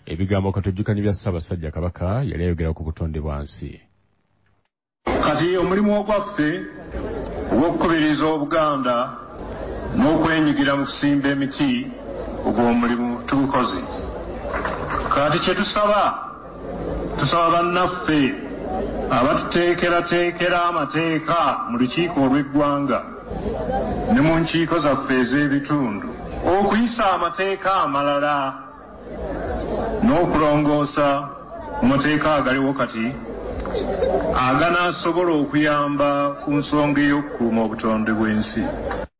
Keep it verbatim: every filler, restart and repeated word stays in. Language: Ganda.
ebigambo katujjukanye bya Ssaabasajja Kabaka yali ayogera ku butonde bwansi. Kati omulimu ogwaffe ogw'okukubiriza Obuganda n'okwenyigira mu kusimba emiti ogw'omulimu tugukoze. Kati kye tusaba tusaba bannaffe abatuteekerateekera amateeka mu lukiiko olw'eggwanga ne mu nkiiko zaffe ez'ebitundu okuyisa amateeka amalala n'okulongoosa ku mateeka agaliwo kati aganaasobola okuyamba ku nsonga ey'okukuuma obutonde bw'ensi.